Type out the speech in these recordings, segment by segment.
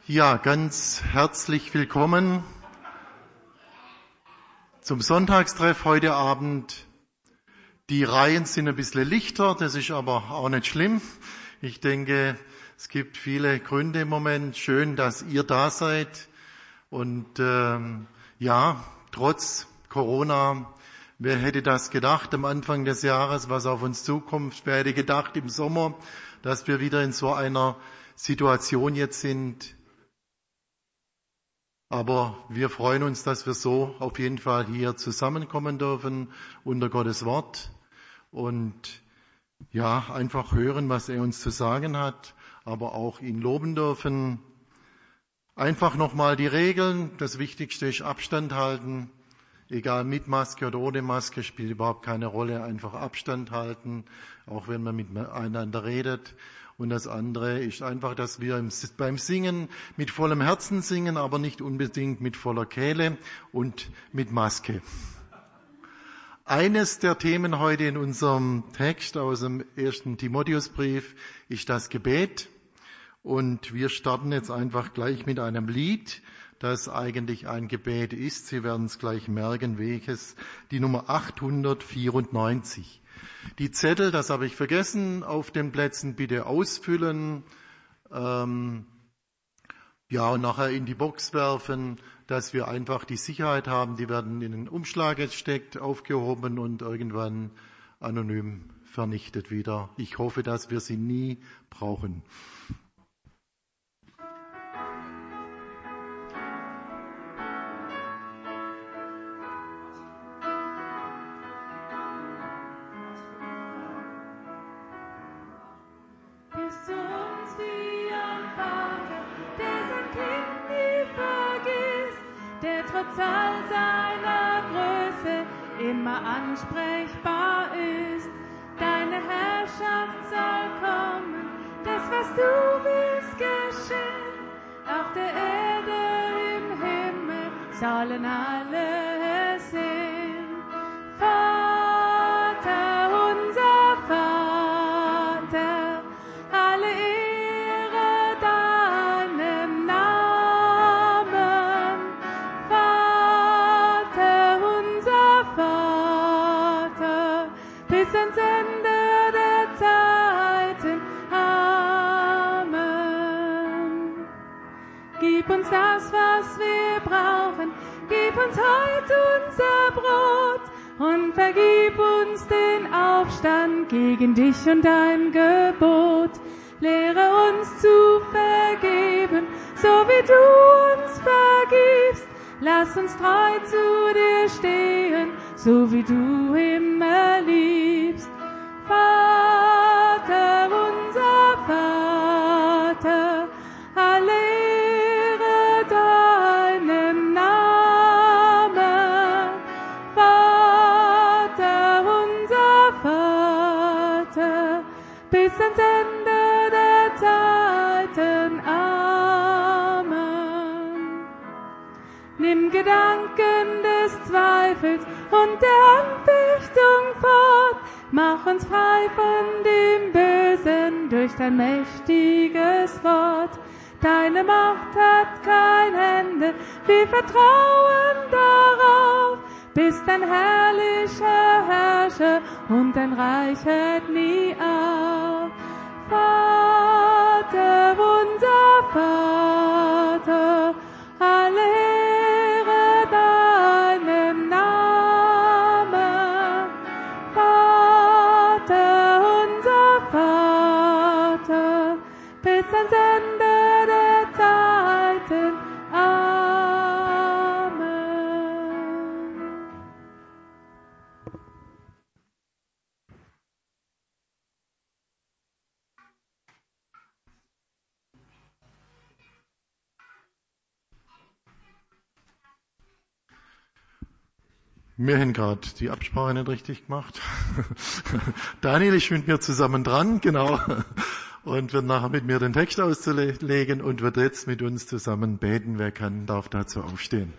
Ja, ganz herzlich willkommen zum Sonntagstreff heute Abend. Die Reihen sind ein bisschen lichter, das ist aber auch nicht schlimm. Ich denke, es gibt viele Gründe im Moment. Schön, dass ihr da seid. Und trotz Corona, wer hätte das gedacht am Anfang des Jahres, was auf uns zukommt? Wer hätte gedacht im Sommer, dass wir wieder in so einer Situation jetzt sind? Aber wir freuen uns, dass wir so auf jeden Fall hier zusammenkommen dürfen unter Gottes Wort und einfach hören, was er uns zu sagen hat, aber auch ihn loben dürfen. Einfach nochmal die Regeln. Das Wichtigste ist Abstand halten. Egal mit Maske oder ohne Maske, spielt überhaupt keine Rolle. Einfach Abstand halten, auch wenn man miteinander redet. Und das andere ist einfach, dass wir beim Singen mit vollem Herzen singen, aber nicht unbedingt mit voller Kehle und mit Maske. Eines der Themen heute in unserem Text aus dem 1. Timotheusbrief ist das Gebet. Und wir starten jetzt einfach gleich mit einem Lied, das eigentlich ein Gebet ist. Sie werden es gleich merken, welches. Die Nummer 894. Die Zettel, das habe ich vergessen, auf den Plätzen bitte ausfüllen. Und nachher in die Box werfen, dass wir einfach die Sicherheit haben. Die werden in den Umschlag gesteckt, aufgehoben und irgendwann anonym vernichtet wieder. Ich hoffe, dass wir sie nie brauchen. Trotz all seiner Größe immer ansprechbar ist. Deine Herrschaft soll kommen, das, was du willst, geschehen. Auf der Erde, im Himmel sollen alle sehen. Vater, unser Vater, alle Ehre deinem Namen. Vater, unser Vater, bis ans Ende der Zeiten. Amen. Gib uns das, was wir brauchen. Gib uns heute unser Brot und vergib uns den Aufstand gegen dich und dein Gebot. Lehre uns zu vergeben, so wie du uns vergibst. Lass uns treu zu dir stehen, so wie du immer liebst. Vater, unser Vater, alle Ehre deinem Namen. Vater, unser Vater, bis ans Ende der Zeiten. Amen. Nimm Gedanken des Zweifels und der Anfechtung fort. Mach uns frei von dem Bösen durch dein mächtiges Wort. Deine Macht hat kein Ende, wir vertrauen darauf. Bist ein herrlicher Herrscher und dein Reich hört nie auf. Vater, unser Vater, alle Ehre deinem Namen. Vater, unser Vater, bis ans Ende der Zeiten. Amen. Wir haben gerade die Absprache nicht richtig gemacht. Daniel ist mit mir zusammen dran, genau, und wird nachher mit mir den Text auszulegen und wird jetzt mit uns zusammen beten. Wer kann, darf dazu aufstehen.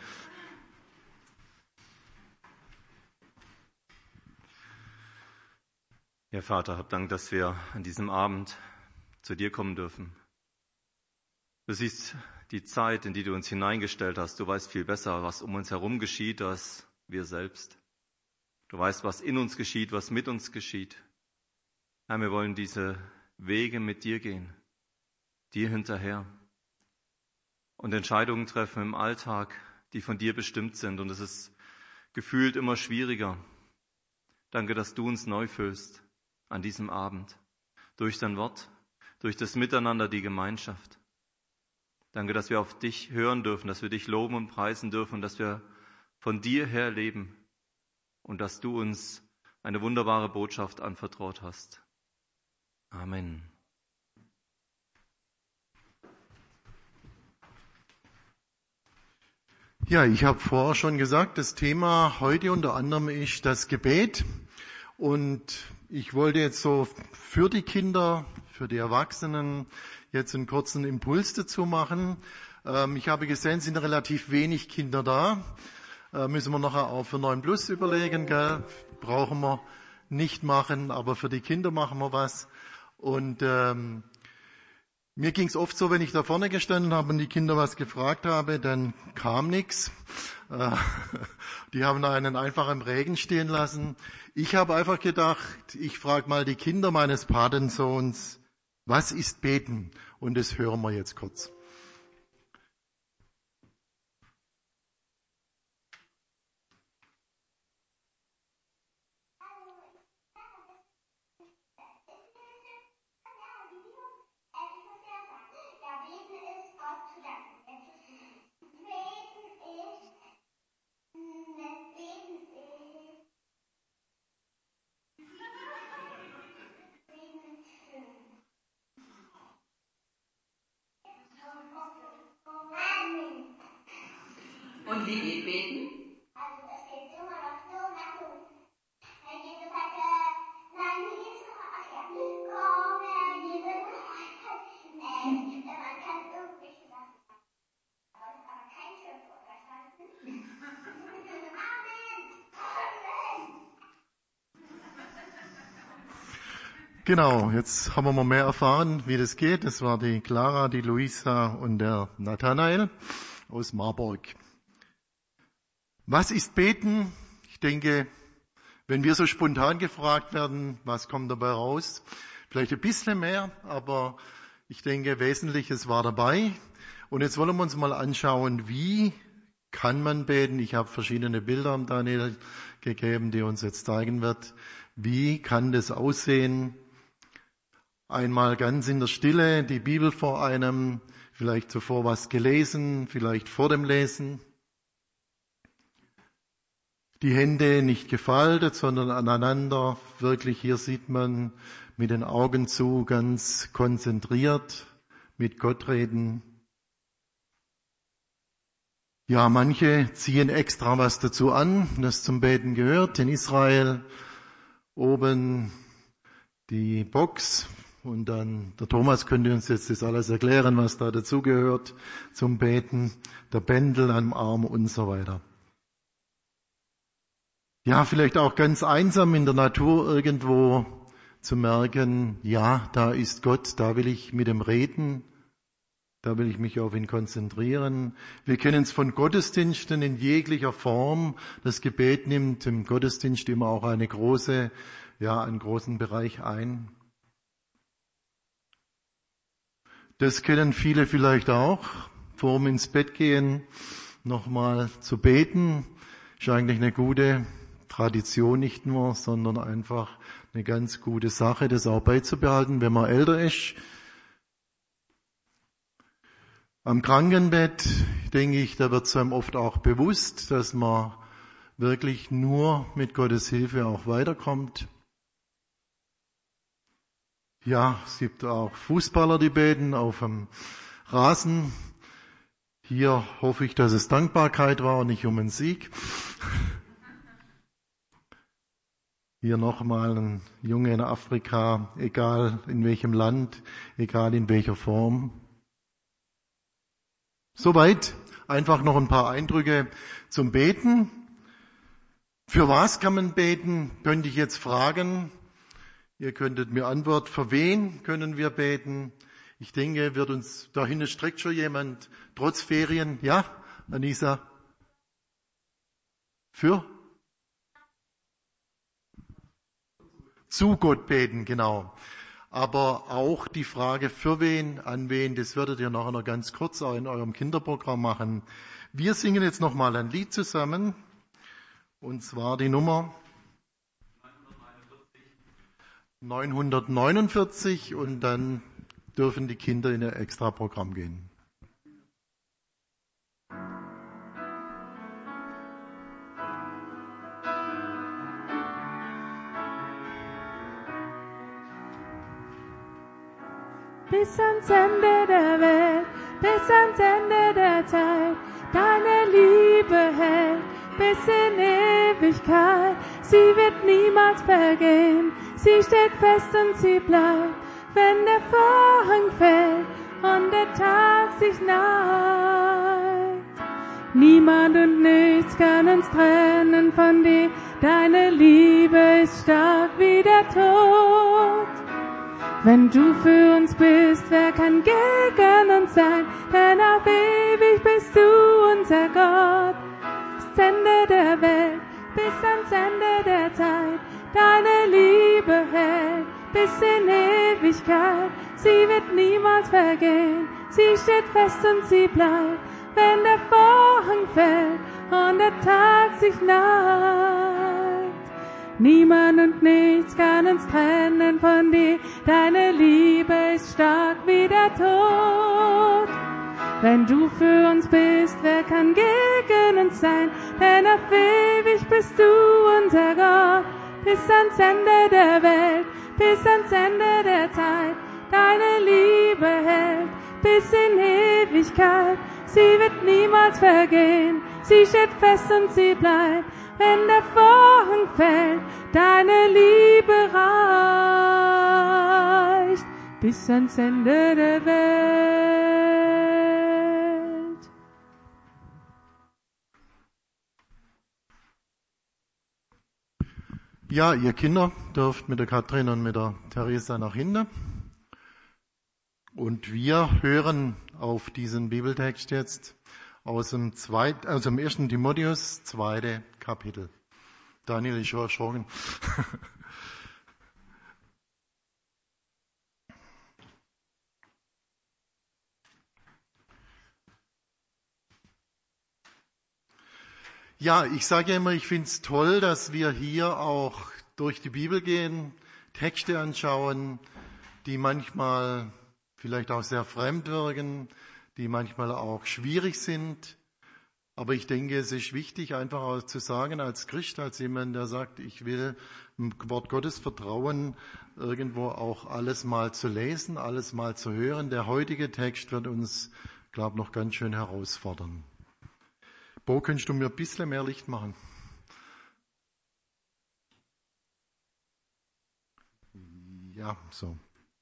Ja, Vater, hab Dank, dass wir an diesem Abend zu dir kommen dürfen. Du siehst die Zeit, in die du uns hineingestellt hast. Du weißt viel besser, was um uns herum geschieht, als wir selbst. Du weißt, was in uns geschieht, was mit uns geschieht. Herr, wir wollen diese Wege mit dir gehen, dir hinterher und Entscheidungen treffen im Alltag, die von dir bestimmt sind. Und es ist gefühlt immer schwieriger. Danke, dass du uns neu füllst an diesem Abend, durch dein Wort, durch das Miteinander, die Gemeinschaft. Danke, dass wir auf dich hören dürfen, dass wir dich loben und preisen dürfen, dass wir von dir her leben und dass du uns eine wunderbare Botschaft anvertraut hast. Amen. Ja, ich habe vorher schon gesagt, das Thema heute unter anderem ist das Gebet. Und ich wollte jetzt so für die Kinder, für die Erwachsenen jetzt einen kurzen Impuls dazu machen. Ich habe gesehen, es sind relativ wenig Kinder da. Müssen wir nachher auch für 9+ überlegen, gell? Brauchen wir nicht machen, aber für die Kinder machen wir was. Und mir ging es oft so, wenn ich da vorne gestanden habe und die Kinder was gefragt habe, dann kam nichts. Die haben einen einfach im Regen stehen lassen. Ich habe einfach gedacht, ich frage mal die Kinder meines Patensohns, was ist Beten? Und das hören wir jetzt kurz. Und wie geht Beten? Also das geht immer noch so nach so. Herr Jesus hatte, nein, wie geht's noch? Ach ja, komm, Herr Jesus. Man kann irgendwelche Sachen sagen. Aber kein Schimpfwort, verstanden? Amen. Amen. Genau, jetzt haben wir mal mehr erfahren, wie das geht. Das war die Clara, die Luisa und der Nathanael aus Marburg. Was ist Beten? Ich denke, wenn wir so spontan gefragt werden, was kommt dabei raus? Vielleicht ein bisschen mehr, aber ich denke, Wesentliches war dabei. Und jetzt wollen wir uns mal anschauen, wie kann man beten? Ich habe verschiedene Bilder am Daniel gegeben, die uns jetzt zeigen wird. Wie kann das aussehen? Einmal ganz in der Stille, die Bibel vor einem, vielleicht zuvor was gelesen, vielleicht vor dem Lesen. Die Hände nicht gefaltet, sondern aneinander. Wirklich, hier sieht man mit den Augen zu, ganz konzentriert, mit Gott reden. Ja, manche ziehen extra was dazu an, das zum Beten gehört. In Israel oben die Box und dann der Thomas könnte uns jetzt das alles erklären, was da dazu gehört zum Beten. Der Bändel am Arm und so weiter. Ja, vielleicht auch ganz einsam in der Natur irgendwo zu merken, ja, da ist Gott, da will ich mit ihm reden, da will ich mich auf ihn konzentrieren. Wir kennen es von Gottesdiensten in jeglicher Form. Das Gebet nimmt im Gottesdienst immer auch einen großen Bereich ein. Das kennen viele vielleicht auch, vor dem ins Bett gehen, nochmal zu beten, ist eigentlich eine gute Tradition nicht nur, sondern einfach eine ganz gute Sache, das auch beizubehalten, wenn man älter ist. Am Krankenbett, denke ich, da wird es einem oft auch bewusst, dass man wirklich nur mit Gottes Hilfe auch weiterkommt. Ja, es gibt auch Fußballer, die beten auf dem Rasen. Hier hoffe ich, dass es Dankbarkeit war und nicht um einen Sieg. Hier nochmal ein Junge in Afrika, egal in welchem Land, egal in welcher Form. Soweit einfach noch ein paar Eindrücke zum Beten. Für was kann man beten, könnte ich jetzt fragen. Ihr könntet mir antworten, für wen können wir beten? Ich denke, wird uns, da hinten streckt schon jemand, trotz Ferien, ja, Anissa? Für? Zu Gott beten, genau. Aber auch die Frage, für wen, an wen, das werdet ihr nachher noch ganz kurz auch in eurem Kinderprogramm machen. Wir singen jetzt nochmal ein Lied zusammen, und zwar die Nummer 949, und dann dürfen die Kinder in ein extra Programm gehen. Bis ans Ende der Welt, bis ans Ende der Zeit, deine Liebe hält bis in Ewigkeit. Sie wird niemals vergehen, sie steht fest und sie bleibt, wenn der Vorhang fällt und der Tag sich neigt. Niemand und nichts kann uns trennen von dir, deine Liebe ist stark wie der Tod. Wenn du für uns bist, wer kann gegen uns sein? Denn auf ewig bist du unser Gott. Bis Ende der Welt, bis ans Ende der Zeit, deine Liebe hält bis in Ewigkeit. Sie wird niemals vergehen, sie steht fest und sie bleibt, wenn der Vorhang fällt und der Tag sich neigt. Niemand und nichts kann uns trennen von dir, deine Liebe ist stark wie der Tod. Wenn du für uns bist, wer kann gegen uns sein? Denn auf ewig bist du unser Gott. Bis ans Ende der Welt, bis ans Ende der Zeit, deine Liebe hält bis in Ewigkeit. Sie wird niemals vergehen, sie steht fest und sie bleibt, wenn der Vorhang fällt, deine Liebe reicht bis ans Ende der Welt. Ja, ihr Kinder dürft mit der Katrin und mit der Theresa nach hinten. Und wir hören auf diesen Bibeltext jetzt aus dem 1. Timotheus, 2. Kapitel. Daniel ist schon erschrocken. Ja, ich sage immer, ich finde es toll, dass wir hier auch durch die Bibel gehen, Texte anschauen, die manchmal vielleicht auch sehr fremd wirken, die manchmal auch schwierig sind. Aber ich denke, es ist wichtig, einfach auch zu sagen, als Christ, als jemand, der sagt, ich will im Wort Gottes vertrauen, irgendwo auch alles mal zu lesen, alles mal zu hören. Der heutige Text wird uns, glaube ich, noch ganz schön herausfordern. Bo, könntest du mir ein bisschen mehr Licht machen? Ja, so.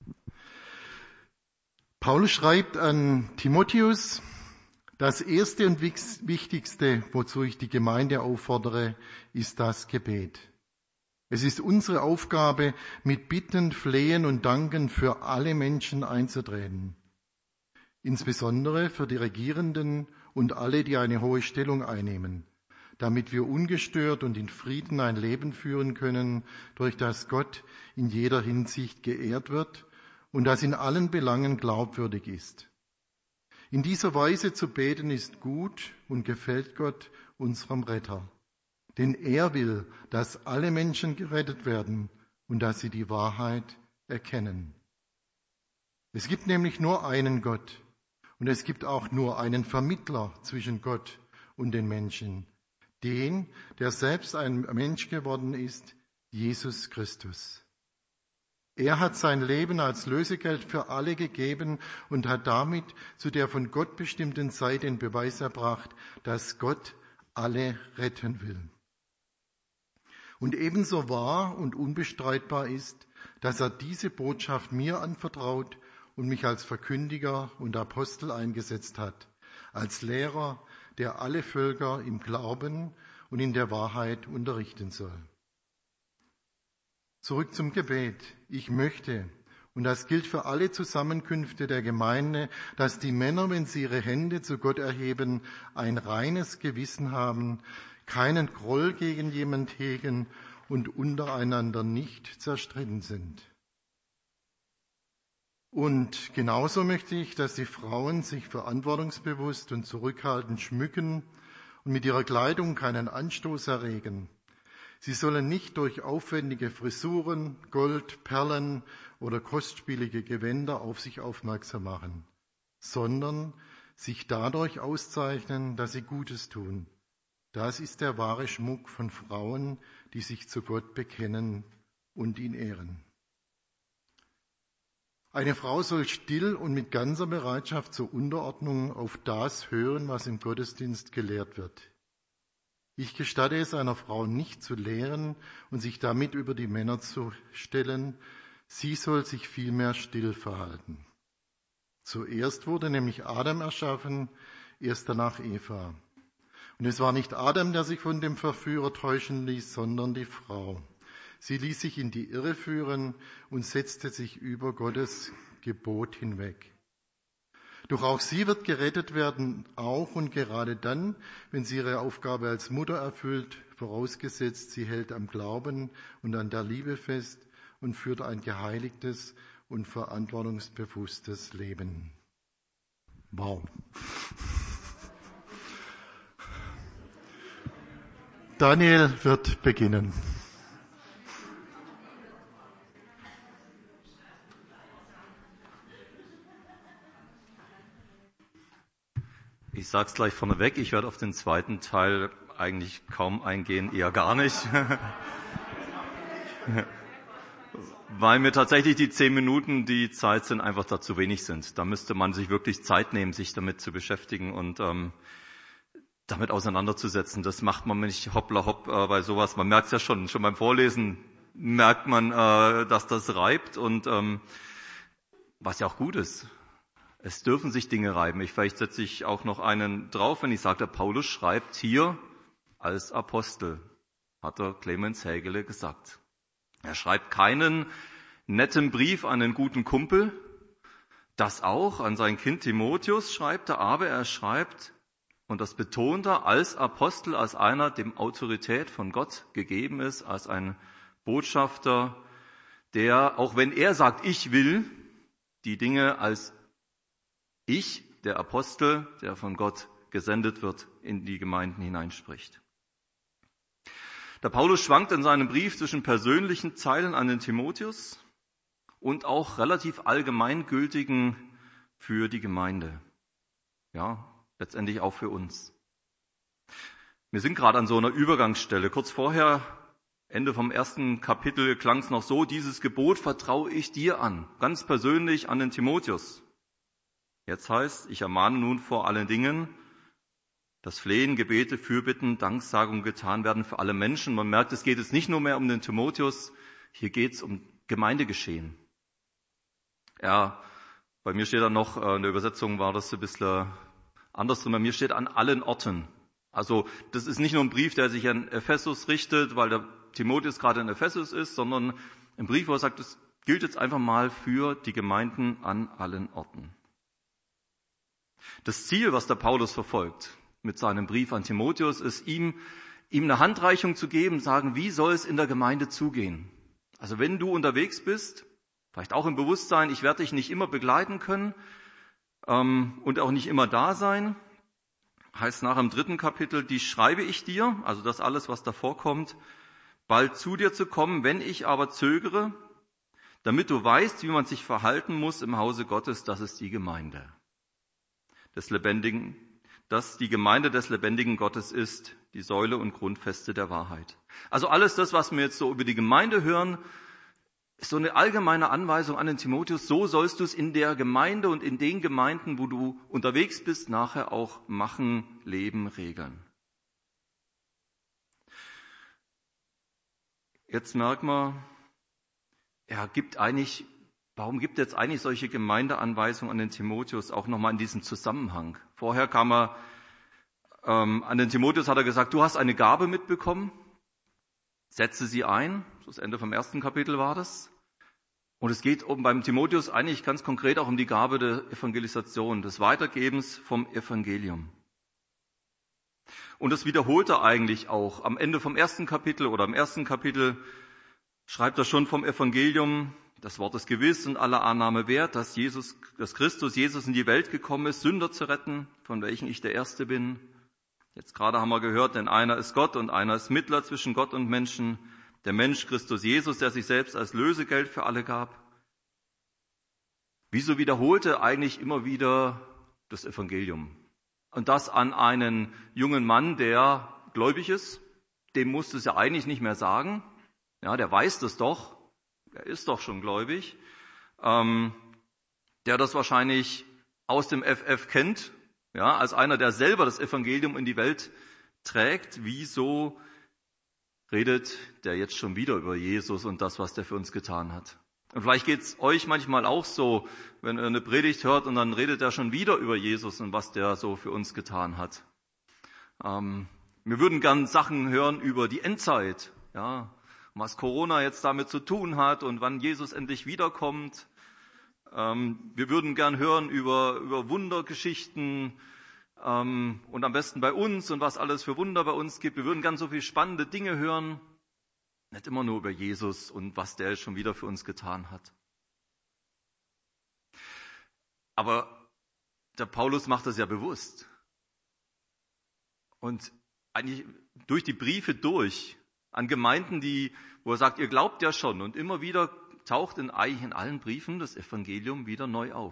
Paulus schreibt an Timotheus: Das erste und wichtigste, wozu ich die Gemeinde auffordere, ist das Gebet. Es ist unsere Aufgabe, mit Bitten, Flehen und Danken für alle Menschen einzutreten. Insbesondere für die Regierenden und alle, die eine hohe Stellung einnehmen, damit wir ungestört und in Frieden ein Leben führen können, durch das Gott in jeder Hinsicht geehrt wird und das in allen Belangen glaubwürdig ist. In dieser Weise zu beten ist gut und gefällt Gott, unserem Retter. Denn er will, dass alle Menschen gerettet werden und dass sie die Wahrheit erkennen. Es gibt nämlich nur einen Gott und es gibt auch nur einen Vermittler zwischen Gott und den Menschen, den, der selbst ein Mensch geworden ist, Jesus Christus. Er hat sein Leben als Lösegeld für alle gegeben und hat damit zu der von Gott bestimmten Zeit den Beweis erbracht, dass Gott alle retten will. Und ebenso wahr und unbestreitbar ist, dass er diese Botschaft mir anvertraut und mich als Verkündiger und Apostel eingesetzt hat, als Lehrer, der alle Völker im Glauben und in der Wahrheit unterrichten soll. Zurück zum Gebet. Ich möchte Und das gilt für alle Zusammenkünfte der Gemeinde, dass die Männer, wenn sie ihre Hände zu Gott erheben, ein reines Gewissen haben, keinen Groll gegen jemand hegen und untereinander nicht zerstritten sind. Und genauso möchte ich, dass die Frauen sich verantwortungsbewusst und zurückhaltend schmücken und mit ihrer Kleidung keinen Anstoß erregen. Sie sollen nicht durch aufwendige Frisuren, Gold, Perlen oder kostspielige Gewänder auf sich aufmerksam machen, sondern sich dadurch auszeichnen, dass sie Gutes tun. Das ist der wahre Schmuck von Frauen, die sich zu Gott bekennen und ihn ehren. Eine Frau soll still und mit ganzer Bereitschaft zur Unterordnung auf das hören, was im Gottesdienst gelehrt wird. Ich gestatte es einer Frau nicht zu lehren und sich damit über die Männer zu stellen. Sie soll sich vielmehr still verhalten. Zuerst wurde nämlich Adam erschaffen, erst danach Eva. Und es war nicht Adam, der sich von dem Verführer täuschen ließ, sondern die Frau. Sie ließ sich in die Irre führen und setzte sich über Gottes Gebot hinweg. Doch auch sie wird gerettet werden, auch und gerade dann, wenn sie ihre Aufgabe als Mutter erfüllt, vorausgesetzt, sie hält am Glauben und an der Liebe fest und führt ein geheiligtes und verantwortungsbewusstes Leben. Wow. Daniel wird beginnen. Ich sage es gleich vorneweg, ich werde auf den zweiten Teil eigentlich kaum eingehen, eher gar nicht. Weil mir tatsächlich die 10 Minuten, die Zeit sind, einfach dazu wenig sind. Da müsste man sich wirklich Zeit nehmen, sich damit zu beschäftigen und damit auseinanderzusetzen. Das macht man nicht hoppla hopp bei sowas. Man merkt es ja schon beim Vorlesen merkt man, dass das reibt und was ja auch gut ist. Es dürfen sich Dinge reiben. Vielleicht setze ich auch noch einen drauf, wenn ich sage, der Paulus schreibt hier als Apostel, hat der Clemens Hägele gesagt. Er schreibt keinen netten Brief an einen guten Kumpel, das auch, an sein Kind Timotheus schreibt er, aber er schreibt, und das betont er, als Apostel, als einer, dem Autorität von Gott gegeben ist, als ein Botschafter, der, auch wenn er sagt, ich will, die Dinge als ich, der Apostel, der von Gott gesendet wird, in die Gemeinden hineinspricht. Der Paulus schwankt in seinem Brief zwischen persönlichen Zeilen an den Timotheus und auch relativ allgemeingültigen für die Gemeinde. Ja, letztendlich auch für uns. Wir sind gerade an so einer Übergangsstelle. Kurz vorher, Ende vom 1. Kapitel, klang es noch so, dieses Gebot vertraue ich dir an, ganz persönlich an den Timotheus. Jetzt heißt, ich ermahne nun vor allen Dingen, dass Flehen, Gebete, Fürbitten, Danksagung getan werden für alle Menschen. Man merkt, es geht jetzt nicht nur mehr um den Timotheus, hier geht es um Gemeindegeschehen. Ja, bei mir steht da noch, in der Übersetzung war das ein bisschen anders drin, bei mir steht an allen Orten. Also das ist nicht nur ein Brief, der sich an Ephesus richtet, weil der Timotheus gerade in Ephesus ist, sondern ein Brief, wo er sagt, es gilt jetzt einfach mal für die Gemeinden an allen Orten. Das Ziel, was der Paulus verfolgt mit seinem Brief an Timotheus, ist, ihm eine Handreichung zu geben, sagen, wie soll es in der Gemeinde zugehen? Also wenn du unterwegs bist, vielleicht auch im Bewusstsein, ich werde dich nicht immer begleiten können und auch nicht immer da sein, heißt nach im 3. Kapitel, die schreibe ich dir, also das alles, was davor kommt, bald zu dir zu kommen, wenn ich aber zögere, damit du weißt, wie man sich verhalten muss im Hause Gottes, das ist die Gemeinde des Lebendigen, dass die Gemeinde des lebendigen Gottes ist, die Säule und Grundfeste der Wahrheit. Also alles das, was wir jetzt so über die Gemeinde hören, ist so eine allgemeine Anweisung an den Timotheus, so sollst du es in der Gemeinde und in den Gemeinden, wo du unterwegs bist, nachher auch machen, leben, regeln. Jetzt merkt man, warum gibt er jetzt eigentlich solche Gemeindeanweisungen an den Timotheus auch nochmal in diesem Zusammenhang? Vorher kam er, an den Timotheus hat er gesagt, du hast eine Gabe mitbekommen, setze sie ein, das Ende vom 1. Kapitel war das. Und es geht beim Timotheus eigentlich ganz konkret auch um die Gabe der Evangelisation, des Weitergebens vom Evangelium. Und das wiederholt er eigentlich auch. Am Ende vom ersten Kapitel oder im ersten Kapitel schreibt er schon vom Evangelium: Das Wort ist gewiss und aller Annahme wert, dass Christus Jesus in die Welt gekommen ist, Sünder zu retten, von welchen ich der Erste bin. Jetzt gerade haben wir gehört, denn einer ist Gott und einer ist Mittler zwischen Gott und Menschen, der Mensch Christus Jesus, der sich selbst als Lösegeld für alle gab. Wieso wiederholte eigentlich immer wieder das Evangelium? Und das an einen jungen Mann, der gläubig ist, dem musste es ja eigentlich nicht mehr sagen. Ja, der weiß das doch, er ist doch schon gläubig. Der das wahrscheinlich aus dem FF kennt, ja, als einer, der selber das Evangelium in die Welt trägt. Wieso redet der jetzt schon wieder über Jesus und das, was der für uns getan hat? Und vielleicht geht's euch manchmal auch so, wenn ihr eine Predigt hört und dann redet er schon wieder über Jesus und was der so für uns getan hat. Wir würden gern Sachen hören über die Endzeit, ja, was Corona jetzt damit zu tun hat und wann Jesus endlich wiederkommt. Wir würden gern hören über Wundergeschichten und am besten bei uns und was alles für Wunder bei uns gibt. Wir würden gern so viele spannende Dinge hören. Nicht immer nur über Jesus und was der schon wieder für uns getan hat. Aber der Paulus macht das ja bewusst. Und eigentlich durch die Briefe durch an Gemeinden, wo er sagt, ihr glaubt ja schon. Und immer wieder taucht eigentlich in allen Briefen das Evangelium wieder neu auf.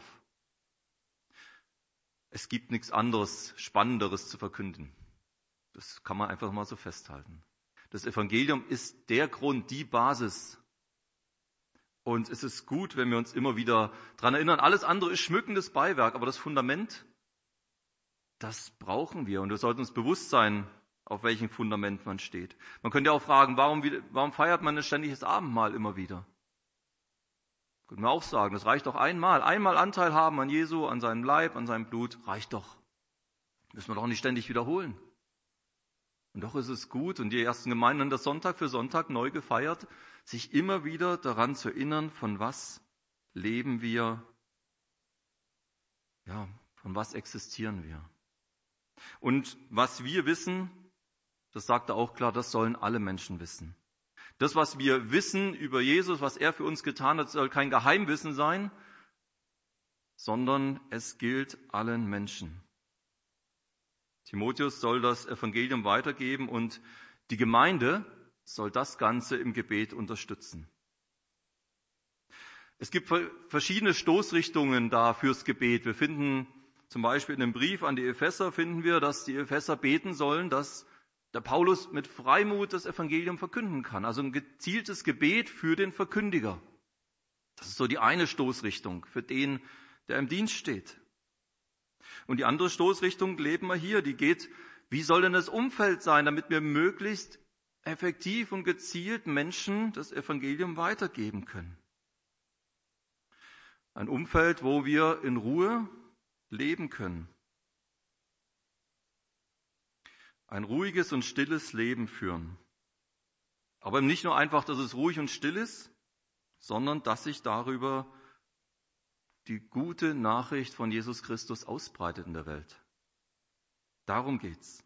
Es gibt nichts anderes, Spannenderes zu verkünden. Das kann man einfach mal so festhalten. Das Evangelium ist der Grund, die Basis. Und es ist gut, wenn wir uns immer wieder daran erinnern, alles andere ist schmückendes Beiwerk, aber das Fundament, das brauchen wir. Und wir sollten uns bewusst sein, auf welchem Fundament man steht. Man könnte auch fragen, warum feiert man ein ständiges Abendmahl immer wieder? Könnte man auch sagen, das reicht doch einmal. Einmal Anteil haben an Jesu, an seinem Leib, an seinem Blut, reicht doch. Müssen wir doch nicht ständig wiederholen. Und doch ist es gut, und die ersten Gemeinden haben das Sonntag für Sonntag neu gefeiert, sich immer wieder daran zu erinnern, von was leben wir, ja, von was existieren wir. Und was wir wissen, das sagt er auch klar, das sollen alle Menschen wissen. Das, was wir wissen über Jesus, was er für uns getan hat, soll kein Geheimwissen sein, sondern es gilt allen Menschen. Timotheus soll das Evangelium weitergeben und die Gemeinde soll das Ganze im Gebet unterstützen. Es gibt verschiedene Stoßrichtungen da fürs Gebet. Wir finden zum Beispiel in dem Brief an die Epheser, dass die Epheser beten sollen, dass der Paulus mit Freimut das Evangelium verkünden kann. Also ein gezieltes Gebet für den Verkündiger. Das ist so die eine Stoßrichtung für den, der im Dienst steht. Und die andere Stoßrichtung leben wir hier, die geht, wie soll denn das Umfeld sein, damit wir möglichst effektiv und gezielt Menschen das Evangelium weitergeben können. Ein Umfeld, wo wir in Ruhe leben können. Ein ruhiges und stilles Leben führen. Aber nicht nur einfach, dass es ruhig und still ist, sondern dass sich darüber die gute Nachricht von Jesus Christus ausbreitet in der Welt. Darum geht's.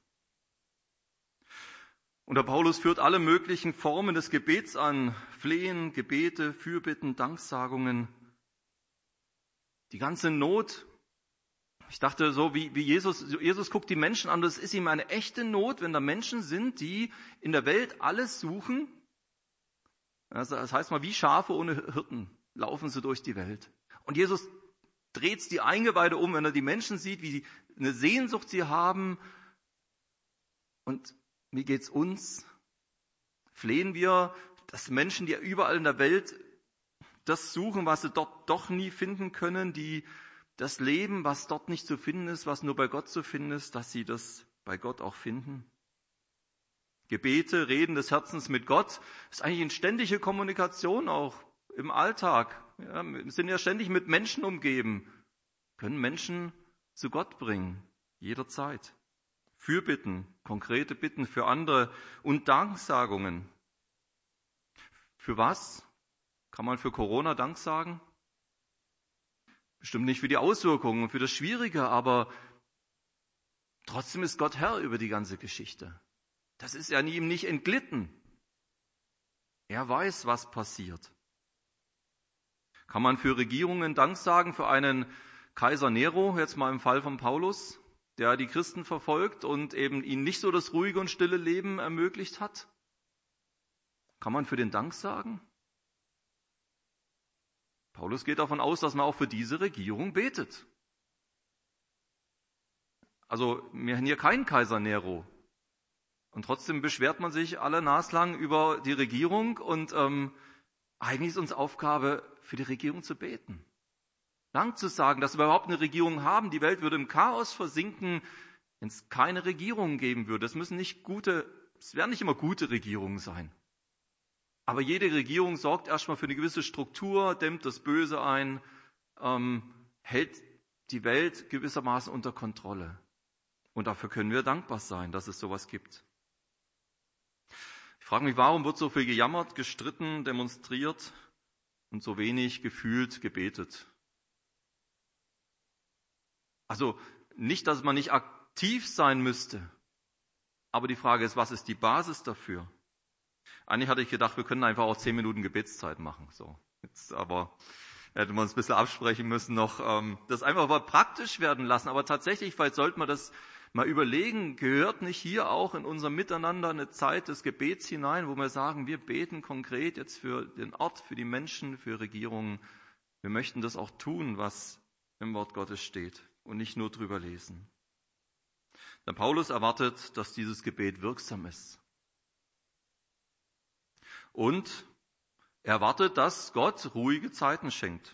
Und der Paulus führt alle möglichen Formen des Gebets an. Flehen, Gebete, Fürbitten, Danksagungen. Die ganze Not. Ich dachte so, wie Jesus guckt die Menschen an. Das ist ihm eine echte Not, wenn da Menschen sind, die in der Welt alles suchen. Also das heißt mal, wie Schafe ohne Hirten laufen sie durch die Welt. Und Jesus dreht die Eingeweide um, wenn er die Menschen sieht, wie eine Sehnsucht sie haben. Und wie geht's uns? Flehen wir, dass Menschen, die überall in der Welt das suchen, was sie dort doch nie finden können, die das Leben, was dort nicht zu finden ist, was nur bei Gott zu finden ist, dass sie das bei Gott auch finden? Gebete, Reden des Herzens mit Gott, ist eigentlich eine ständige Kommunikation auch im Alltag. Ja, wir sind ja ständig mit Menschen umgeben, können Menschen zu Gott bringen, jederzeit. Fürbitten, konkrete Bitten für andere und Danksagungen. Für was? Kann man für Corona Dank sagen? Bestimmt nicht für die Auswirkungen und für das Schwierige, aber trotzdem ist Gott Herr über die ganze Geschichte. Das ist ja ihm nicht entglitten. Er weiß, was passiert. Kann man für Regierungen Dank sagen, für einen Kaiser Nero, jetzt mal im Fall von Paulus, der die Christen verfolgt und eben ihnen nicht so das ruhige und stille Leben ermöglicht hat? Kann man für den Dank sagen? Paulus geht davon aus, dass man auch für diese Regierung betet. Also wir haben hier keinen Kaiser Nero. Und trotzdem beschwert man sich alle naslang über die Regierung und eigentlich ist uns Aufgabe, für die Regierung zu beten. Dank zu sagen, dass wir überhaupt eine Regierung haben. Die Welt würde im Chaos versinken, wenn es keine Regierung geben würde. Es werden nicht immer gute Regierungen sein. Aber jede Regierung sorgt erstmal für eine gewisse Struktur, dämmt das Böse ein, hält die Welt gewissermaßen unter Kontrolle. Und dafür können wir dankbar sein, dass es sowas gibt. Ich frage mich, warum wird so viel gejammert, gestritten, demonstriert und so wenig gefühlt gebetet? Also nicht, dass man nicht aktiv sein müsste, aber die Frage ist, was ist die Basis dafür? Eigentlich hatte ich gedacht, wir können einfach auch 10 Minuten Gebetszeit machen. So, jetzt aber hätten wir uns ein bisschen absprechen müssen, noch das einfach mal praktisch werden lassen. Aber tatsächlich, vielleicht sollten wir das mal überlegen, gehört nicht hier auch in unser Miteinander eine Zeit des Gebets hinein, wo wir sagen, wir beten konkret jetzt für den Ort, für die Menschen, für Regierungen. Wir möchten das auch tun, was im Wort Gottes steht und nicht nur drüber lesen. Der Paulus erwartet, dass dieses Gebet wirksam ist. Und er erwartet, dass Gott ruhige Zeiten schenkt.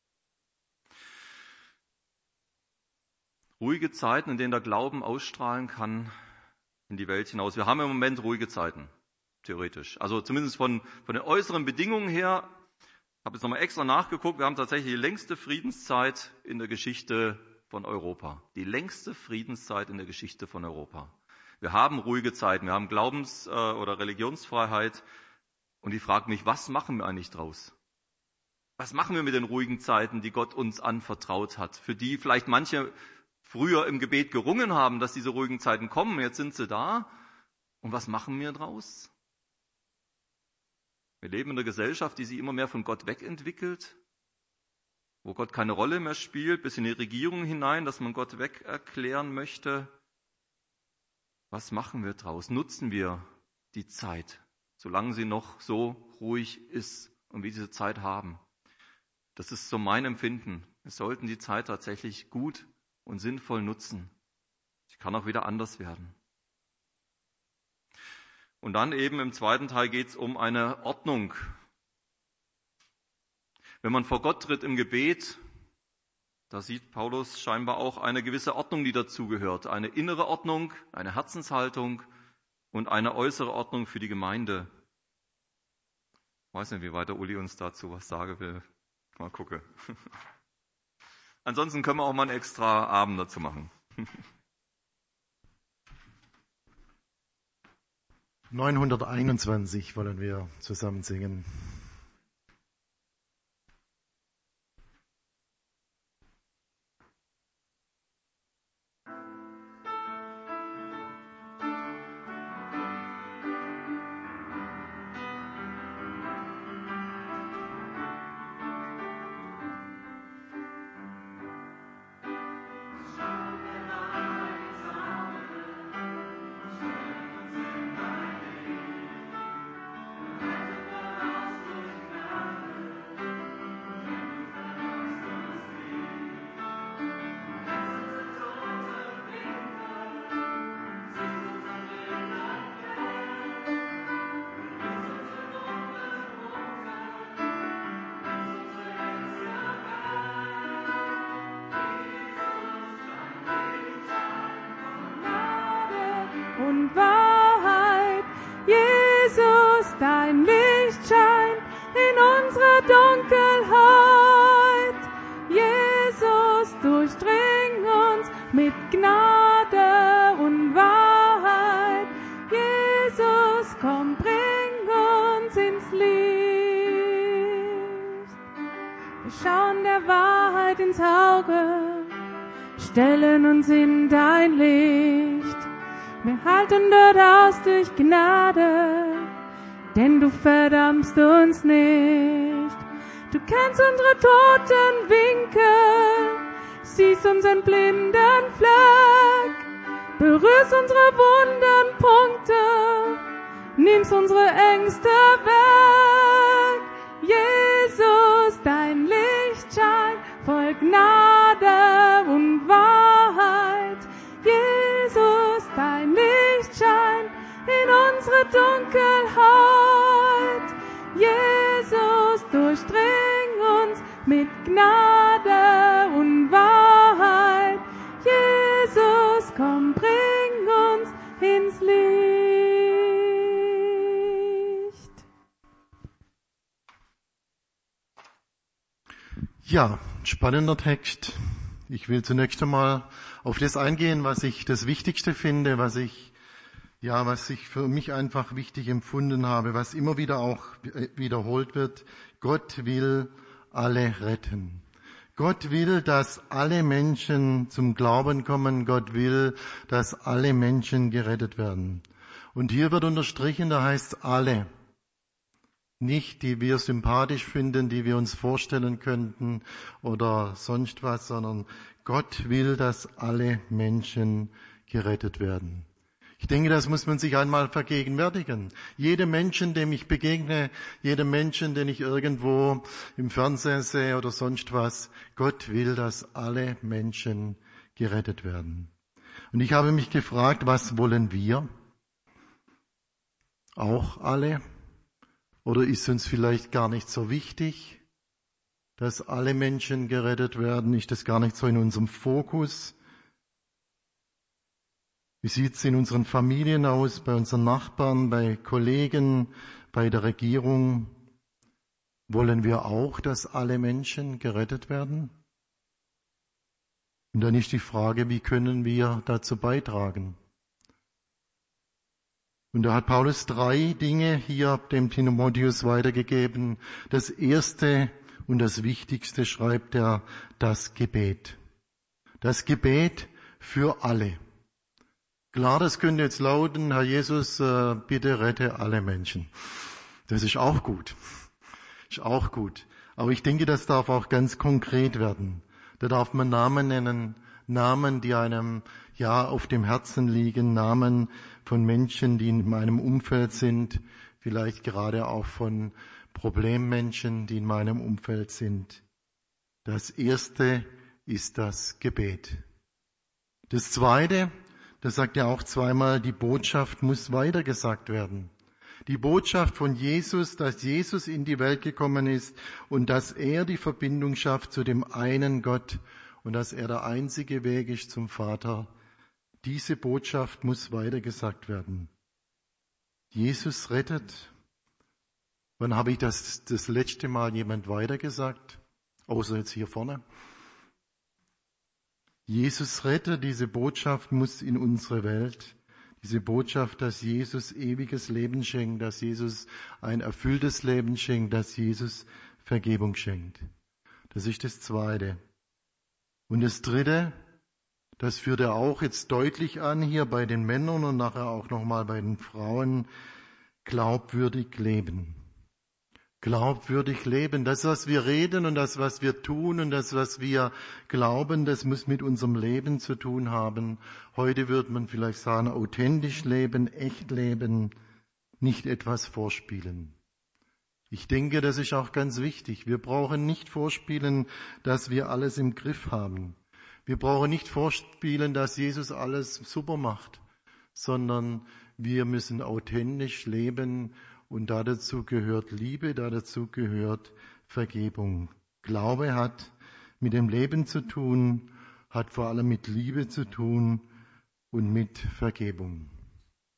Ruhige Zeiten, in denen der Glauben ausstrahlen kann in die Welt hinaus. Wir haben im Moment ruhige Zeiten, theoretisch. Also zumindest von den äußeren Bedingungen her. Ich habe jetzt nochmal extra nachgeguckt. Wir haben tatsächlich die längste Friedenszeit in der Geschichte von Europa. Die längste Friedenszeit in der Geschichte von Europa. Wir haben ruhige Zeiten. Wir haben Glaubens- oder Religionsfreiheit. Und ich frage mich, was machen wir eigentlich draus? Was machen wir mit den ruhigen Zeiten, die Gott uns anvertraut hat? Für die vielleicht manche früher im Gebet gerungen haben, dass diese ruhigen Zeiten kommen. Jetzt sind sie da. Und was machen wir draus? Wir leben in einer Gesellschaft, die sich immer mehr von Gott wegentwickelt, wo Gott keine Rolle mehr spielt, bis in die Regierung hinein, dass man Gott weg erklären möchte. Was machen wir draus? Nutzen wir die Zeit, solange sie noch so ruhig ist und wir diese Zeit haben? Das ist so mein Empfinden. Wir sollten die Zeit tatsächlich gut und sinnvoll nutzen. Sie kann auch wieder anders werden. Und dann eben im zweiten Teil geht es um eine Ordnung. Wenn man vor Gott tritt im Gebet, da sieht Paulus scheinbar auch eine gewisse Ordnung, die dazugehört. Eine innere Ordnung, eine Herzenshaltung und eine äußere Ordnung für die Gemeinde. Ich weiß nicht, wie weit der Uli uns dazu was sagen will. Mal gucken. Ansonsten können wir auch mal einen extra Abend dazu machen. 921 wollen wir zusammen singen. Und Wahrheit, Jesus, dein Licht scheint in unserer Dunkelheit. Jesus, durchdring uns mit Gnade und Wahrheit. Jesus, komm, bring uns ins Licht. ins Auge, stellen uns in dein Licht. Wir halten dort aus durch Gnade, denn du verdammst uns nicht. Du kennst unsere toten Winkel, siehst unseren blinden Fleck, berührst unsere wunden Punkte, nimmst unsere Ängste weg. Jesus, dein Lichtschein, voll Gnade und Wahrheit. Jesus, dein Lichtschein in unsere Dunkelheit. Jesus, durchdring uns mit Gnade und Wahrheit. Jesus, komm, bring uns ins Licht. Ja, spannender Text. Ich will zunächst einmal auf das eingehen, was ich das Wichtigste finde, was ich für mich einfach wichtig empfunden habe, was immer wieder auch wiederholt wird. Gott will alle retten. Gott will, dass alle Menschen zum Glauben kommen. Gott will, dass alle Menschen gerettet werden. Und hier wird unterstrichen, da heißt alle. Nicht, die wir sympathisch finden, die wir uns vorstellen könnten oder sonst was, sondern Gott will, dass alle Menschen gerettet werden. Ich denke, das muss man sich einmal vergegenwärtigen. Jedem Menschen, dem ich begegne, jedem Menschen, den ich irgendwo im Fernsehen sehe oder sonst was, Gott will, dass alle Menschen gerettet werden. Und ich habe mich gefragt, was wollen wir? Auch alle? Oder ist uns vielleicht gar nicht so wichtig, dass alle Menschen gerettet werden? Ist das gar nicht so in unserem Fokus? Wie sieht es in unseren Familien aus, bei unseren Nachbarn, bei Kollegen, bei der Regierung? Wollen wir auch, dass alle Menschen gerettet werden? Und dann ist die Frage, wie können wir dazu beitragen? Und da hat Paulus 3 Dinge hier dem Timotheus weitergegeben. Das erste und das Wichtigste schreibt er, das Gebet. Das Gebet für alle. Klar, das könnte jetzt lauten, Herr Jesus, bitte rette alle Menschen. Das ist auch gut. Ist auch gut. Aber ich denke, das darf auch ganz konkret werden. Da darf man Namen nennen, Namen, die einem auf dem Herzen liegen, Namen von Menschen, die in meinem Umfeld sind, vielleicht gerade auch von Problemmenschen, die in meinem Umfeld sind. Das erste ist das Gebet. Das zweite, das sagt er auch zweimal, die Botschaft muss weitergesagt werden. Die Botschaft von Jesus, dass Jesus in die Welt gekommen ist und dass er die Verbindung schafft zu dem einen Gott und dass er der einzige Weg ist zum Vater. Diese Botschaft muss weitergesagt werden. Jesus rettet. Wann habe ich das letzte Mal jemand weitergesagt? Außer jetzt hier vorne. Jesus rettet, diese Botschaft muss in unsere Welt. Diese Botschaft, dass Jesus ewiges Leben schenkt, dass Jesus ein erfülltes Leben schenkt, dass Jesus Vergebung schenkt. Das ist das Zweite. Und das Dritte, das führt er auch jetzt deutlich an, hier bei den Männern und nachher auch nochmal bei den Frauen, glaubwürdig leben. Glaubwürdig leben. Das, was wir reden und das, was wir tun und das, was wir glauben, das muss mit unserem Leben zu tun haben. Heute wird man vielleicht sagen, authentisch leben, echt leben, nicht etwas vorspielen. Ich denke, das ist auch ganz wichtig. Wir brauchen nicht vorspielen, dass wir alles im Griff haben. Wir brauchen nicht vorspielen, dass Jesus alles super macht, sondern wir müssen authentisch leben. Und dazu gehört Liebe, dazu gehört Vergebung. Glaube hat mit dem Leben zu tun, hat vor allem mit Liebe zu tun und mit Vergebung.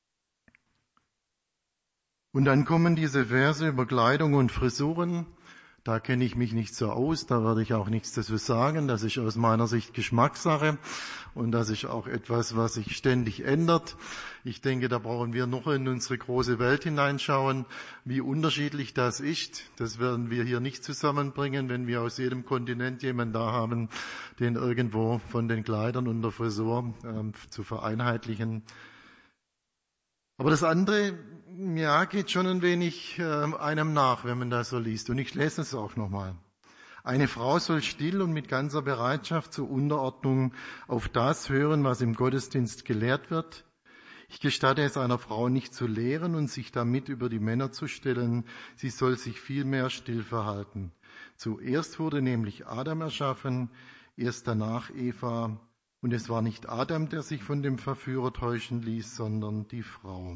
Und dann kommen diese Verse über Kleidung und Frisuren. Da kenne ich mich nicht so aus, da werde ich auch nichts dazu sagen. Das ist aus meiner Sicht Geschmackssache und das ist auch etwas, was sich ständig ändert. Ich denke, da brauchen wir noch in unsere große Welt hineinschauen, wie unterschiedlich das ist. Das werden wir hier nicht zusammenbringen, wenn wir aus jedem Kontinent jemanden da haben, den irgendwo von den Kleidern und der Frisur zu vereinheitlichen. Aber das andere, ja, geht schon ein wenig einem nach, wenn man das so liest. Und ich lese es auch nochmal. Eine Frau soll still und mit ganzer Bereitschaft zur Unterordnung auf das hören, was im Gottesdienst gelehrt wird. Ich gestatte es einer Frau nicht zu lehren und sich damit über die Männer zu stellen. Sie soll sich vielmehr still verhalten. Zuerst wurde nämlich Adam erschaffen, erst danach Eva. Und es war nicht Adam, der sich von dem Verführer täuschen ließ, sondern die Frau.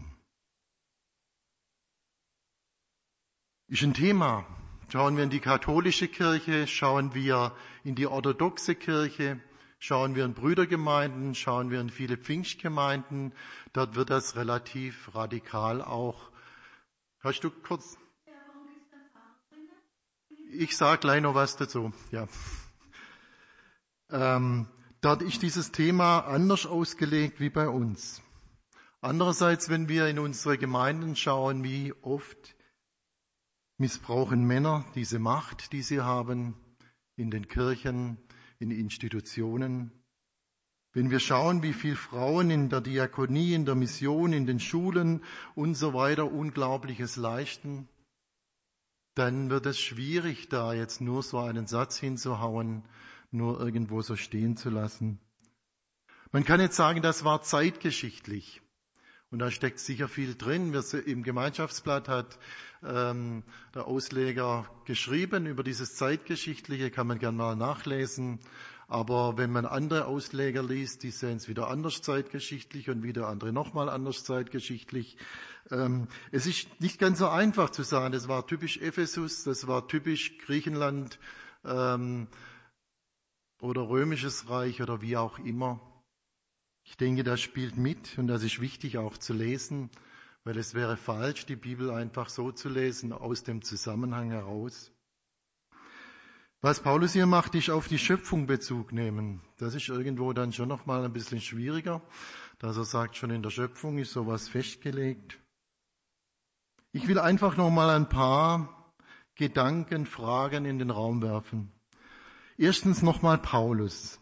Ist ein Thema. Schauen wir in die katholische Kirche, schauen wir in die orthodoxe Kirche, schauen wir in Brüdergemeinden, schauen wir in viele Pfingstgemeinden. Dort wird das relativ radikal auch. Hast du kurz? Ich sage gleich noch was dazu. Ja. Dort ist dieses Thema anders ausgelegt wie bei uns. Andererseits, wenn wir in unsere Gemeinden schauen, wie oft missbrauchen Männer diese Macht, die sie haben, in den Kirchen, in Institutionen. Wenn wir schauen, wie viele Frauen in der Diakonie, in der Mission, in den Schulen und so weiter Unglaubliches leisten, dann wird es schwierig, da jetzt nur so einen Satz hinzuhauen, nur irgendwo so stehen zu lassen. Man kann jetzt sagen, das war zeitgeschichtlich. Und da steckt sicher viel drin. Im Gemeinschaftsblatt hat der Ausleger geschrieben über dieses Zeitgeschichtliche, kann man gerne mal nachlesen. Aber wenn man andere Ausleger liest, die sehen es wieder anders zeitgeschichtlich und wieder andere nochmal anders zeitgeschichtlich. Es ist nicht ganz so einfach zu sagen, das war typisch Ephesus, das war typisch Griechenland, oder Römisches Reich oder wie auch immer. Ich denke, das spielt mit und das ist wichtig auch zu lesen, weil es wäre falsch, die Bibel einfach so zu lesen, aus dem Zusammenhang heraus. Was Paulus hier macht, ist auf die Schöpfung Bezug nehmen. Das ist irgendwo dann schon nochmal ein bisschen schwieriger, dass er sagt, schon in der Schöpfung ist sowas festgelegt. Ich will einfach nochmal ein paar Gedanken, Fragen in den Raum werfen. Erstens nochmal Paulus.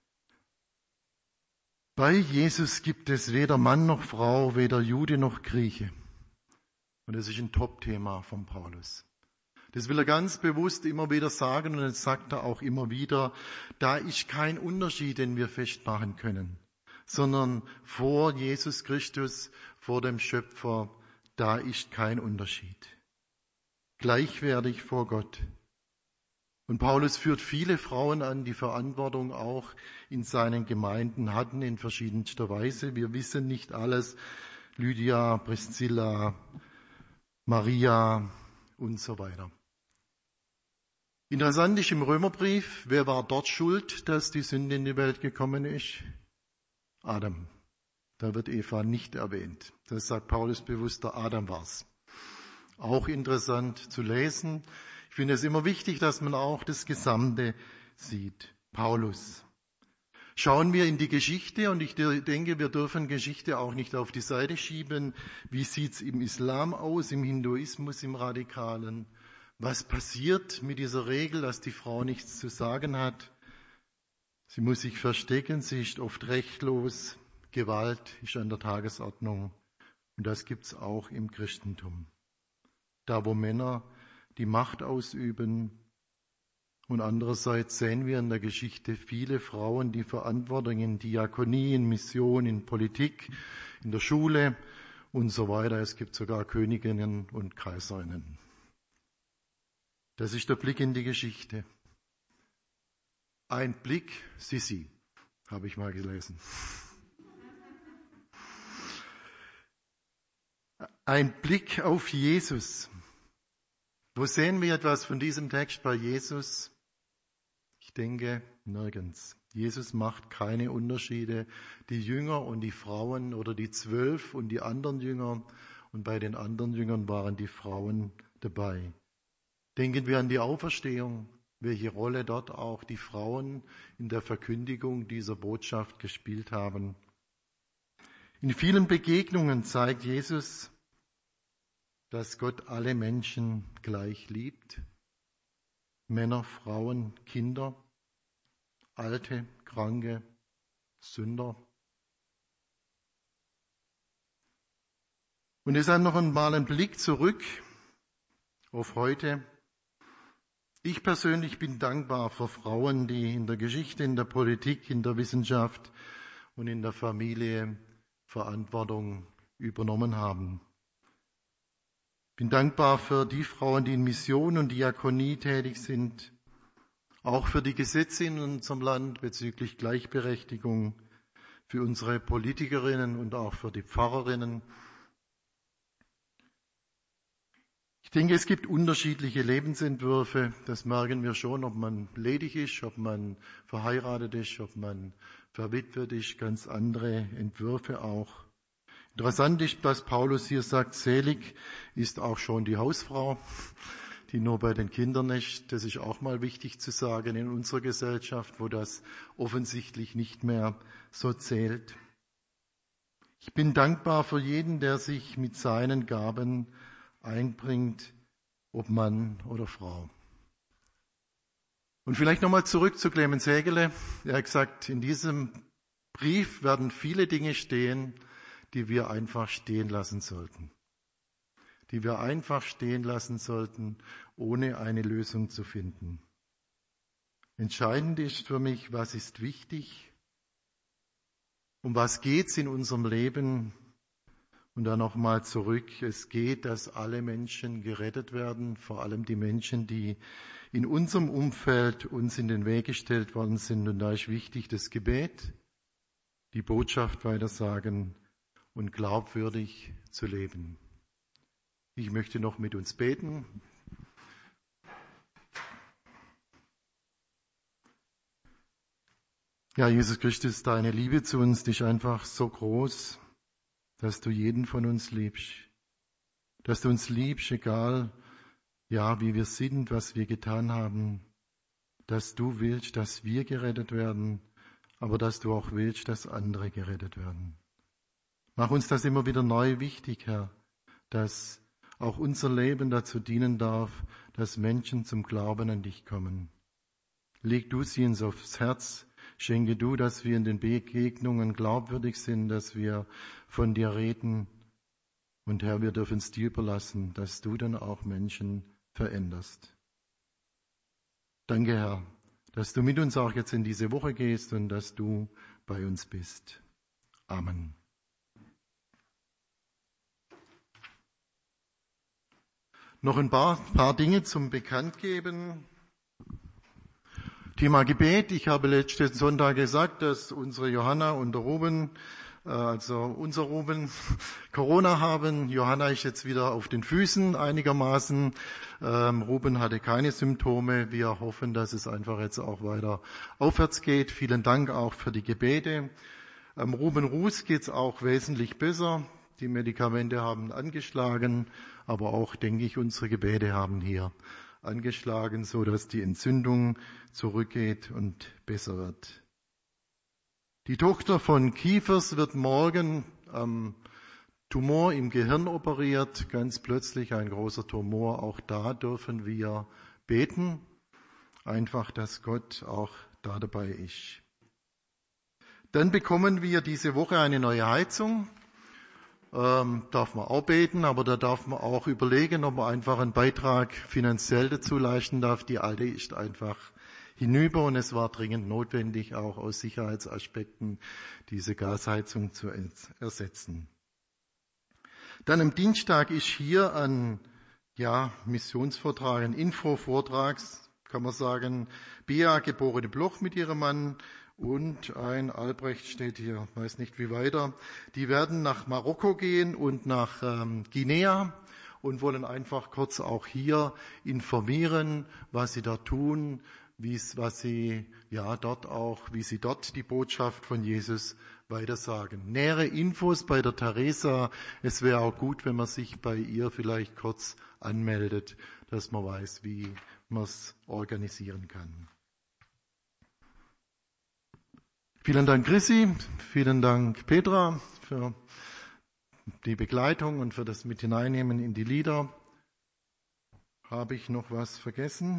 Bei Jesus gibt es weder Mann noch Frau, weder Jude noch Grieche. Und das ist ein Top-Thema von Paulus. Das will er ganz bewusst immer wieder sagen und das sagt er auch immer wieder. Da ist kein Unterschied, den wir festmachen können, sondern vor Jesus Christus, vor dem Schöpfer, da ist kein Unterschied. Gleichwertig vor Gott. Und Paulus führt viele Frauen an, die Verantwortung auch in seinen Gemeinden hatten in verschiedenster Weise. Wir wissen nicht alles. Lydia, Priscilla, Maria und so weiter. Interessant ist im Römerbrief, wer war dort schuld, dass die Sünde in die Welt gekommen ist? Adam. Da wird Eva nicht erwähnt. Das sagt Paulus bewusst, der Adam war's. Auch interessant zu lesen. Ich finde es immer wichtig, dass man auch das Gesamte sieht. Paulus. Schauen wir in die Geschichte und ich denke, wir dürfen Geschichte auch nicht auf die Seite schieben. Wie sieht's im Islam aus, im Hinduismus, im Radikalen? Was passiert mit dieser Regel, dass die Frau nichts zu sagen hat? Sie muss sich verstecken, sie ist oft rechtlos. Gewalt ist an der Tagesordnung. Und das gibt's auch im Christentum. Da, wo Männer die Macht ausüben. Und andererseits sehen wir in der Geschichte viele Frauen, die Verantwortung in Diakonie, in Mission, in Politik, in der Schule und so weiter. Es gibt sogar Königinnen und Kaiserinnen. Das ist der Blick in die Geschichte. Ein Blick, Sissi, habe ich mal gelesen. Ein Blick auf Jesus. Wo sehen wir etwas von diesem Text bei Jesus? Ich denke, nirgends. Jesus macht keine Unterschiede. Die Jünger und die Frauen oder die 12 und die anderen Jünger und bei den anderen Jüngern waren die Frauen dabei. Denken wir an die Auferstehung, welche Rolle dort auch die Frauen in der Verkündigung dieser Botschaft gespielt haben. In vielen Begegnungen zeigt Jesus, dass Gott alle Menschen gleich liebt. Männer, Frauen, Kinder, Alte, Kranke, Sünder. Und deshalb noch einmal ein Blick zurück auf heute. Ich persönlich bin dankbar für Frauen, die in der Geschichte, in der Politik, in der Wissenschaft und in der Familie Verantwortung übernommen haben. Ich bin dankbar für die Frauen, die in Mission und Diakonie tätig sind, auch für die Gesetze in unserem Land bezüglich Gleichberechtigung, für unsere Politikerinnen und auch für die Pfarrerinnen. Ich denke, es gibt unterschiedliche Lebensentwürfe, das merken wir schon, ob man ledig ist, ob man verheiratet ist, ob man verwitwet ist, ganz andere Entwürfe auch. Interessant ist, dass Paulus hier sagt, selig ist auch schon die Hausfrau, die nur bei den Kindern ist. Das ist auch mal wichtig zu sagen in unserer Gesellschaft, wo das offensichtlich nicht mehr so zählt. Ich bin dankbar für jeden, der sich mit seinen Gaben einbringt, ob Mann oder Frau. Und vielleicht nochmal zurück zu Clemens Hägele. Er hat gesagt, in diesem Brief werden viele Dinge stehen, die wir einfach stehen lassen sollten. Die wir einfach stehen lassen sollten, ohne eine Lösung zu finden. Entscheidend ist für mich, was ist wichtig? Um was geht's in unserem Leben? Und dann nochmal zurück. Es geht, dass alle Menschen gerettet werden, vor allem die Menschen, die in unserem Umfeld uns in den Weg gestellt worden sind. Und da ist wichtig das Gebet, die Botschaft weitersagen und glaubwürdig zu leben. Ich möchte noch mit uns beten. Ja, Jesus Christus, deine Liebe zu uns, die ist einfach so groß, dass du jeden von uns liebst. Dass du uns liebst, egal, ja, wie wir sind, was wir getan haben. Dass du willst, dass wir gerettet werden, aber dass du auch willst, dass andere gerettet werden. Mach uns das immer wieder neu wichtig, Herr, dass auch unser Leben dazu dienen darf, dass Menschen zum Glauben an dich kommen. Leg du sie uns aufs Herz, schenke du, dass wir in den Begegnungen glaubwürdig sind, dass wir von dir reden. Und Herr, wir dürfen es dir überlassen, dass du dann auch Menschen veränderst. Danke, Herr, dass du mit uns auch jetzt in diese Woche gehst und dass du bei uns bist. Amen. Noch ein paar Dinge zum Bekanntgeben. Thema Gebet. Ich habe letzten Sonntag gesagt, dass unsere Johanna und der Ruben, unser Ruben, Corona haben. Johanna ist jetzt wieder auf den Füßen einigermaßen. Ruben hatte keine Symptome. Wir hoffen, dass es einfach jetzt auch weiter aufwärts geht. Vielen Dank auch für die Gebete. Ruben Ruß geht's auch wesentlich besser. Die Medikamente haben angeschlagen, aber auch, denke ich, unsere Gebete haben hier angeschlagen, so dass die Entzündung zurückgeht und besser wird. Die Tochter von Kiefers wird morgen am Tumor im Gehirn operiert, ganz plötzlich ein großer Tumor. Auch da dürfen wir beten, einfach, dass Gott auch da dabei ist. Dann bekommen wir diese Woche eine neue Heizung. Darf man auch beten, aber da darf man auch überlegen, ob man einfach einen Beitrag finanziell dazu leisten darf. Die alte ist einfach hinüber und es war dringend notwendig, auch aus Sicherheitsaspekten diese Gasheizung zu ersetzen. Dann am Dienstag ist hier ein Missionsvortrag, ein Infovortrag, kann man sagen, Bea geborene Bloch mit ihrem Mann und ein Albrecht steht hier, weiß nicht wie weiter. Die werden nach Marokko gehen und nach Guinea und wollen einfach kurz auch hier informieren, was sie da tun, wie sie dort die Botschaft von Jesus weitersagen. Nähere Infos bei der Theresa. Es wäre auch gut, wenn man sich bei ihr vielleicht kurz anmeldet, dass man weiß, wie man es organisieren kann. Vielen Dank, Chrissy. Vielen Dank, Petra, für die Begleitung und für das Mit hineinnehmen in die Lieder. Habe ich noch was vergessen?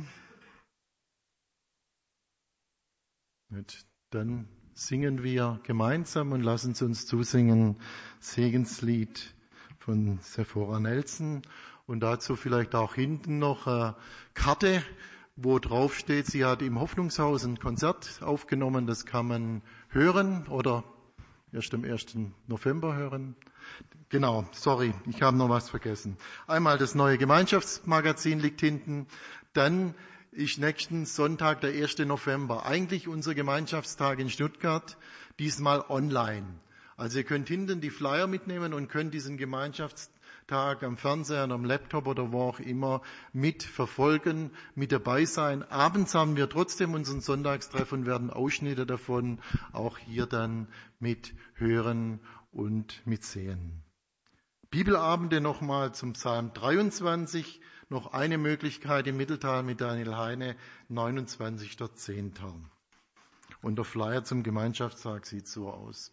Gut, dann singen wir gemeinsam und lassen uns zusingen Segenslied von Sephora Nelson. Und dazu vielleicht auch hinten noch eine Karte, wo drauf steht, sie hat im Hoffnungshaus ein Konzert aufgenommen. Das kann man hören oder erst am 1. November hören. Genau, sorry, ich habe noch was vergessen. Einmal das neue Gemeinschaftsmagazin liegt hinten. Dann ist nächsten Sonntag, der 1. November, eigentlich unser Gemeinschaftstag in Stuttgart, diesmal online. Also ihr könnt hinten die Flyer mitnehmen und könnt diesen Gemeinschaftstag am Fernseher, am Laptop oder wo auch immer mitverfolgen, mit dabei sein. Abends haben wir trotzdem unseren Sonntagstreff und werden Ausschnitte davon auch hier dann mit hören und mitsehen. Bibelabende nochmal zum Psalm 23. Noch eine Möglichkeit im Mitteltal mit Daniel Heine, 29.10. Und der Flyer zum Gemeinschaftstag sieht so aus.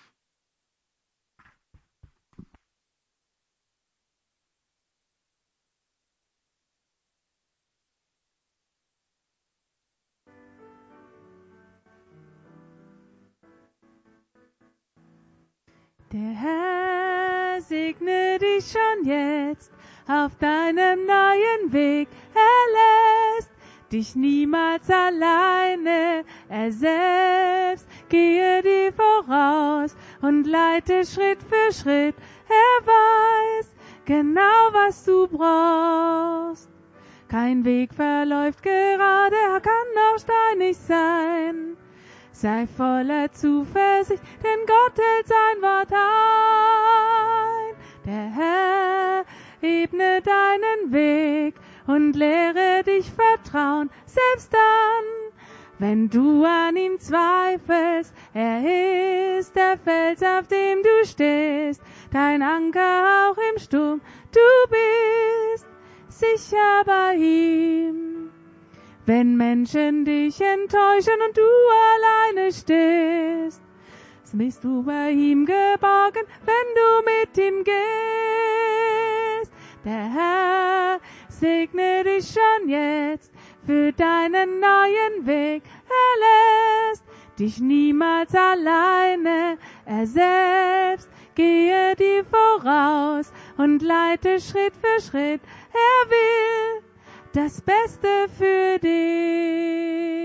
Der Herr segne dich schon jetzt auf deinem neuen Weg. Er lässt dich niemals alleine. Er selbst gehe dir voraus und leite Schritt für Schritt. Er weiß genau, was du brauchst. Kein Weg verläuft gerade, er kann auch steinig sein. Sei voller Zuversicht, denn Gott hält sein Wort ein. Der Herr ebne deinen Weg und lehre dich vertrauen, selbst dann, wenn du an ihm zweifelst. Er ist der Fels, auf dem du stehst, dein Anker auch im Sturm. Du bist sicher bei ihm. Wenn Menschen dich enttäuschen und du alleine stehst, so bist du bei ihm geborgen, wenn du mit ihm gehst. Der Herr segne dich schon jetzt für deinen neuen Weg. Er lässt dich niemals alleine. Er selbst gehe dir voraus und leite Schritt für Schritt. Er will das Beste für dich.